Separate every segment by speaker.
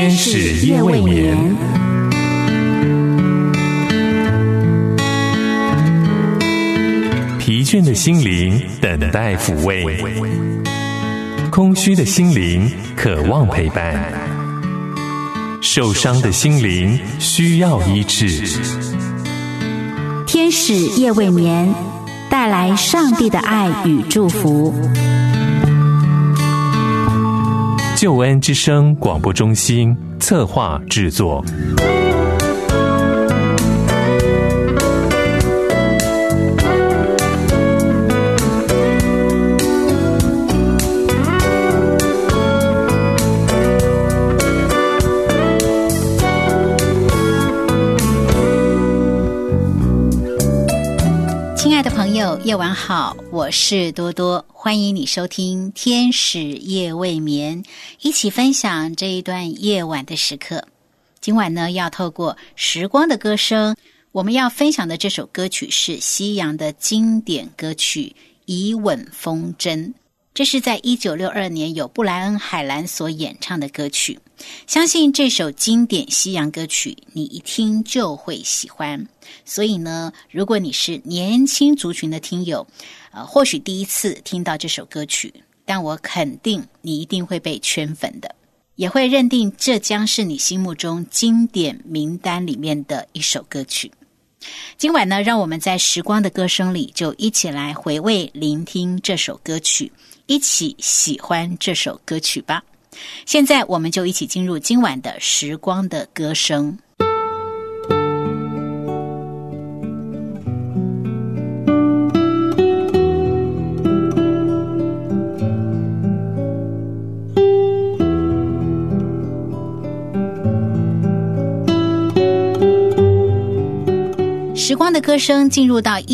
Speaker 1: 天使夜未眠。疲倦的心灵等待抚慰，空虚的心灵渴望陪伴，受伤的心灵需要医治。
Speaker 2: 天使夜未眠，带来上帝的爱与祝福。
Speaker 1: 救恩之声广播中心策划制作。
Speaker 3: 夜晚好，我是多多，欢迎你收听天使夜未眠，一起分享这一段夜晚的时刻。今晚呢，要透过时光的歌声，我们要分享的这首歌曲是西洋的经典歌曲《以吻封针》，这是在1962年由布莱恩·海兰所演唱的歌曲。相信这首经典西洋歌曲你一听就会喜欢，所以呢，如果你是年轻族群的听友，或许第一次听到这首歌曲，但我肯定你一定会被圈粉的，也会认定这将是你心目中经典名单里面的一首歌曲。今晚呢，让我们在时光的歌声里就一起来回味聆听这首歌曲，一起喜欢这首歌曲吧。现在我们就一起进入今晚的时光的歌声。时光的歌声进入到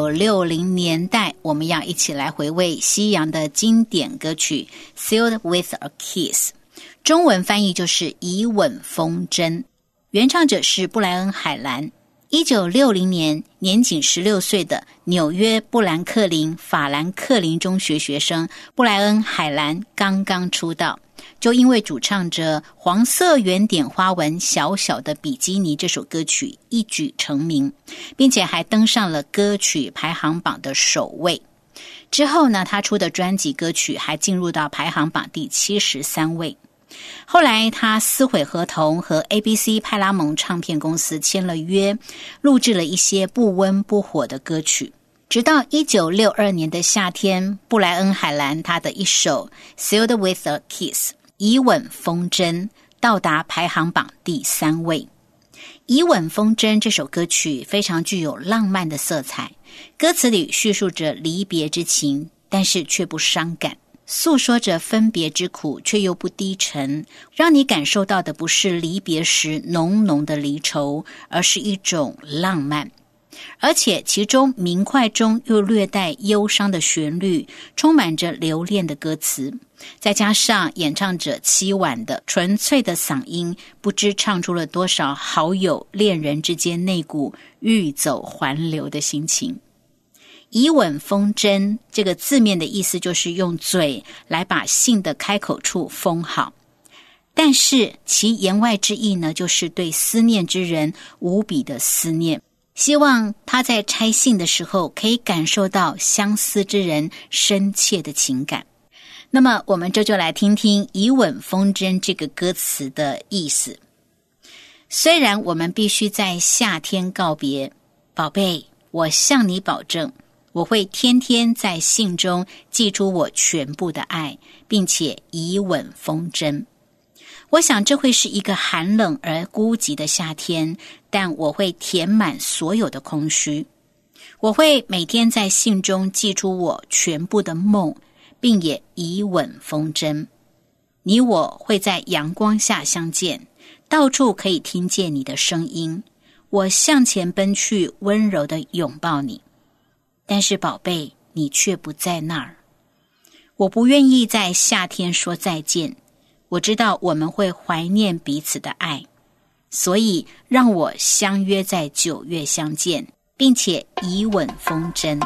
Speaker 3: 1960年代，我们要一起来回味西洋的经典歌曲 Sealed with a Kiss， 中文翻译就是以吻封针，原唱者是布莱恩·海兰。1960年，年仅16岁的纽约布兰克林法兰克林中学学生布莱恩·海兰刚刚出道，就因为主唱着黄色圆点花纹小小的比基尼这首歌曲一举成名，并且还登上了歌曲排行榜的首位。之后呢，他出的专辑歌曲还进入到排行榜第73位。后来他撕毁合同，和 ABC 派拉蒙唱片公司签了约，录制了一些不温不火的歌曲。直到1962年的夏天，布莱恩·海兰他的一首 Sealed with a Kiss 以吻封针到达排行榜第3位。以吻封针这首歌曲非常具有浪漫的色彩，歌词里叙述着离别之情，但是却不伤感，诉说着分别之苦，却又不低沉，让你感受到的不是离别时浓浓的离愁，而是一种浪漫。而且其中明快中又略带忧伤的旋律，充满着留恋的歌词，再加上演唱者凄婉的纯粹的嗓音，不知唱出了多少好友恋人之间那股欲走还留的心情。以吻封针这个字面的意思就是用嘴来把信的开口处封好，但是其言外之意呢，就是对思念之人无比的思念，希望他在拆信的时候可以感受到相思之人深切的情感。那么我们这就来听听以吻封针这个歌词的意思。虽然我们必须在夏天告别，宝贝，我向你保证，我会天天在信中寄出我全部的爱，并且以吻封针。我想这会是一个寒冷而孤寂的夏天，但我会填满所有的空虚。我会每天在信中寄出我全部的梦，并也以吻封针。你我会在阳光下相见，到处可以听见你的声音。我向前奔去，温柔地拥抱你。但是宝贝，你却不在那儿。我不愿意在夏天说再见，我知道我们会怀念彼此的爱，所以让我相约在9月相见，并且以吻封针。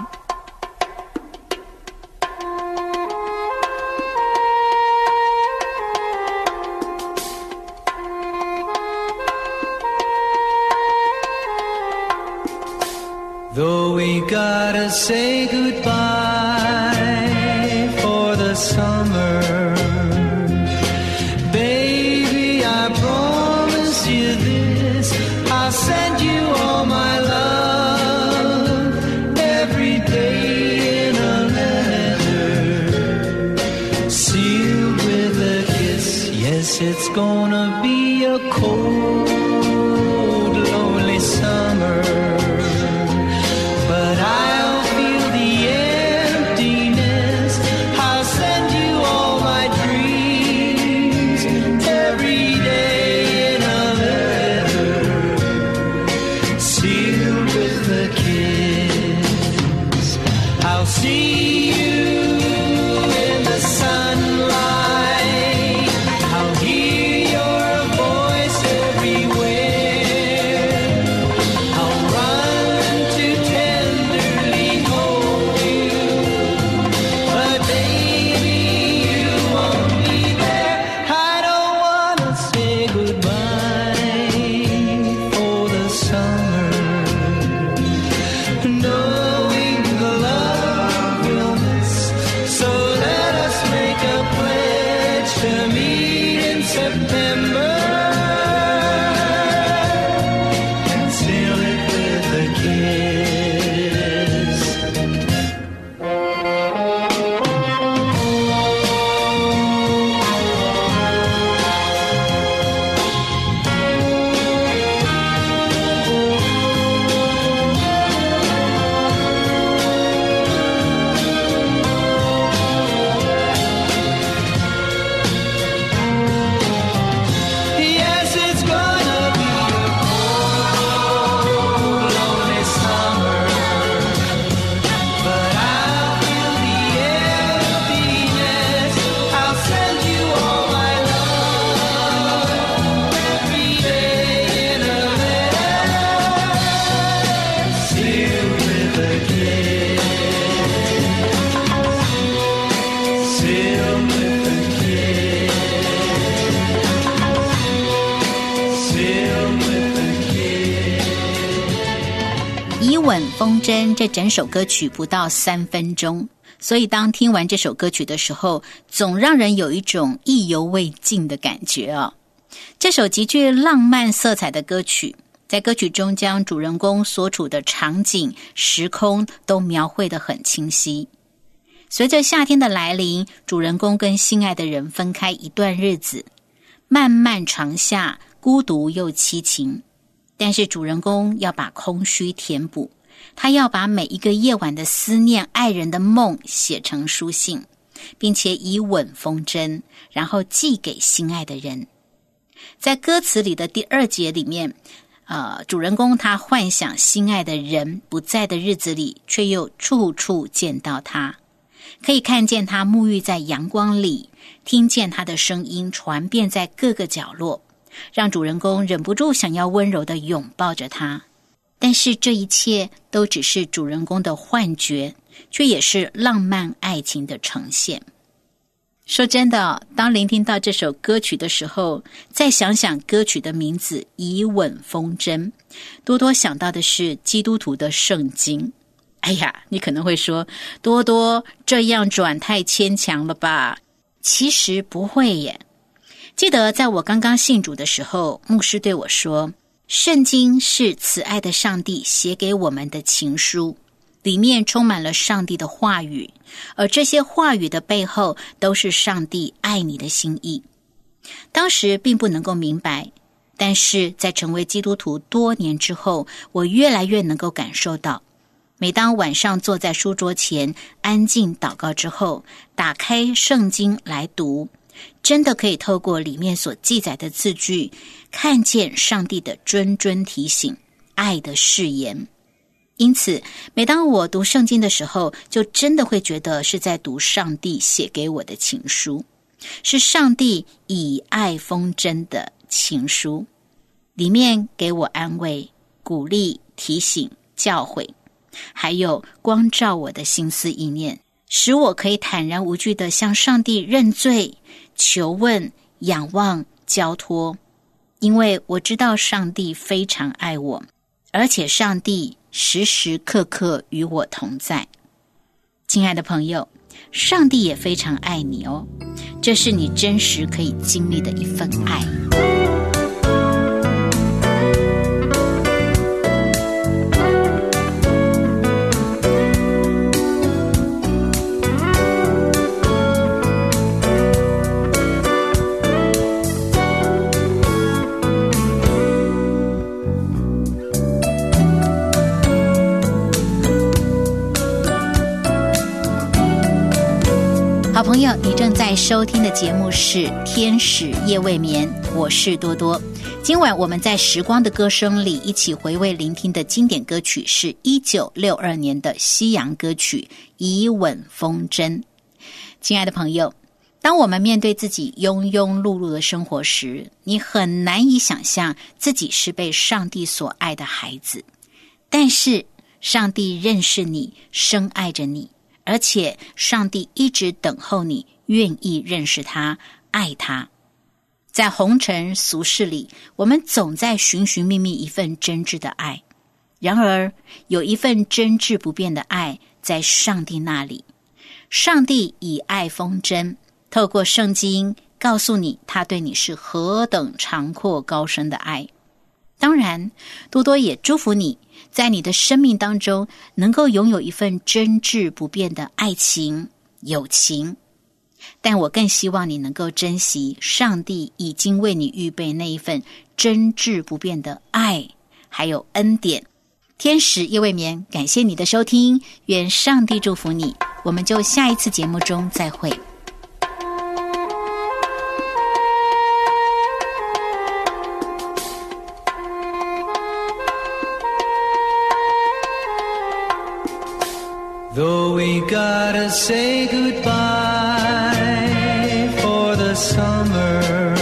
Speaker 4: Though we gotta say goodbye for the summer, baby, I promise you this, I'll send you all my love every day in a letter, sealed with a kiss. Yes, it's gonna be a cold, lonely summer, but I'll feel the emptiness. I'll send you all my dreams every day in a letter, sealed with a kiss. I'll see you in the sunlight, I'll hear your voice everywhere, I'll run to tenderly hold you, but baby, you won't be there. I don't wanna say goodbye for the summer, knowing the love we'll miss. So let us make a pledge to meet in September and seal it with a kiss. Yes, it's gonna be a cold, lonely summer, but I'll feel the emptiness. I'll send you all my love every day in a letter, sealed with a kiss, sealed with a kiss, sealed with a kiss.
Speaker 3: 以吻风筝这整首歌曲不到3分钟，所以当听完这首歌曲的时候，总让人有一种意犹未尽的感觉啊。这首极具浪漫色彩的歌曲，在歌曲中将主人公所处的场景、时空都描绘得很清晰。随着夏天的来临，主人公跟心爱的人分开一段日子，漫漫长夏，孤独又凄情。但是主人公要把空虚填补，他要把每一个夜晚的思念、爱人的梦写成书信，并且以吻风筝，然后寄给心爱的人。在歌词里的第2节里面，主人公他幻想心爱的人不在的日子里，却又处处见到他，可以看见他沐浴在阳光里，听见他的声音传遍在各个角落，让主人公忍不住想要温柔地拥抱着他。但是这一切都只是主人公的幻觉，却也是浪漫爱情的呈现。说真的，当聆听到这首歌曲的时候，再想想歌曲的名字《以吻风筝》，多多想到的是基督徒的圣经。哎呀，你可能会说，多多这样转太牵强了吧？其实不会耶。记得在我刚刚信主的时候，牧师对我说，圣经是慈爱的上帝写给我们的情书，里面充满了上帝的话语，而这些话语的背后都是上帝爱你的心意。当时并不能够明白，但是在成为基督徒多年之后，我越来越能够感受到，每当晚上坐在书桌前安静祷告之后，打开圣经来读，真的可以透过里面所记载的字句，看见上帝的谆谆提醒，爱的誓言。因此每当我读圣经的时候，就真的会觉得是在读上帝写给我的情书，是上帝以爱风筝的情书，里面给我安慰、鼓励、提醒、教诲，还有光照我的心思意念，使我可以坦然无惧地向上帝认罪、求问、仰望、交托。因为我知道上帝非常爱我， 而且上帝时时刻刻与我同在。亲爱的朋友，上帝也非常爱你哦，这是你真实可以经历的一份爱。好朋友，你正在收听的节目是天使夜未眠，我是多多。今晚我们在时光的歌声里一起回味聆听的经典歌曲是1962年的西洋歌曲《以吻封真》。亲爱的朋友，当我们面对自己庸庸碌碌的生活时，你很难以想象自己是被上帝所爱的孩子，但是上帝认识你，深爱着你，而且上帝一直等候你，愿意认识他，爱他。在红尘俗世里，我们总在寻寻觅觅一份真挚的爱，然而有一份真挚不变的爱在上帝那里。上帝以爱封真，透过圣经告诉你他对你是何等长阔高深的爱。当然，多多也祝福你在你的生命当中能够拥有一份真挚不变的爱情、友情。但我更希望你能够珍惜上帝已经为你预备那一份真挚不变的爱，还有恩典。天使夜未眠，感谢你的收听，愿上帝祝福你。我们就下一次节目中再会。
Speaker 4: Though we gotta say goodbye for the summer,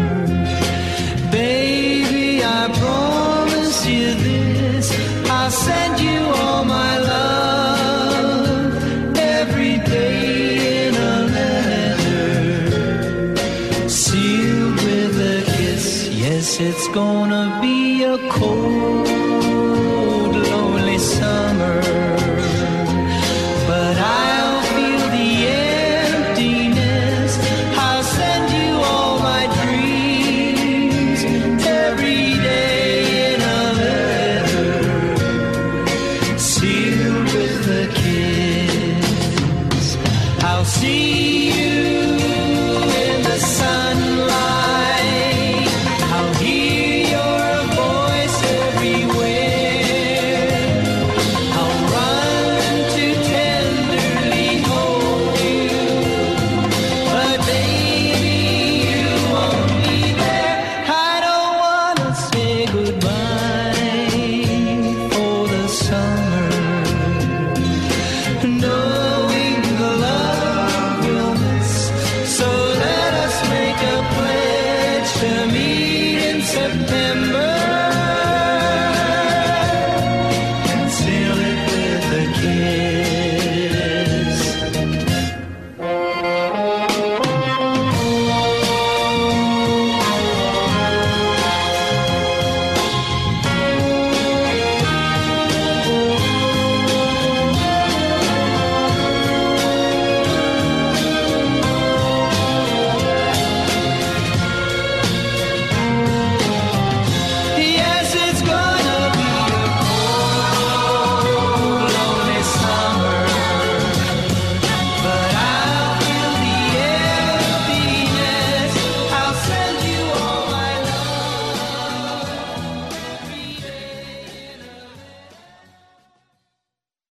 Speaker 4: baby, I promise you this, I'll send you all my love every day in a letter, sealed with a kiss. Yes, it's gonna be a cold, lonely summer.But I'll feel the emptiness, I'll send you all my dreams every day in a letter, sealed with a kiss. I'll see you in the sunlight, I'll hear your voice everywhere.I'll run to tenderly hold you, but baby, you won't be there. I don't wanna say goodbye for the summer, knowing the love we'll miss. So let us make a pledge to meet in September.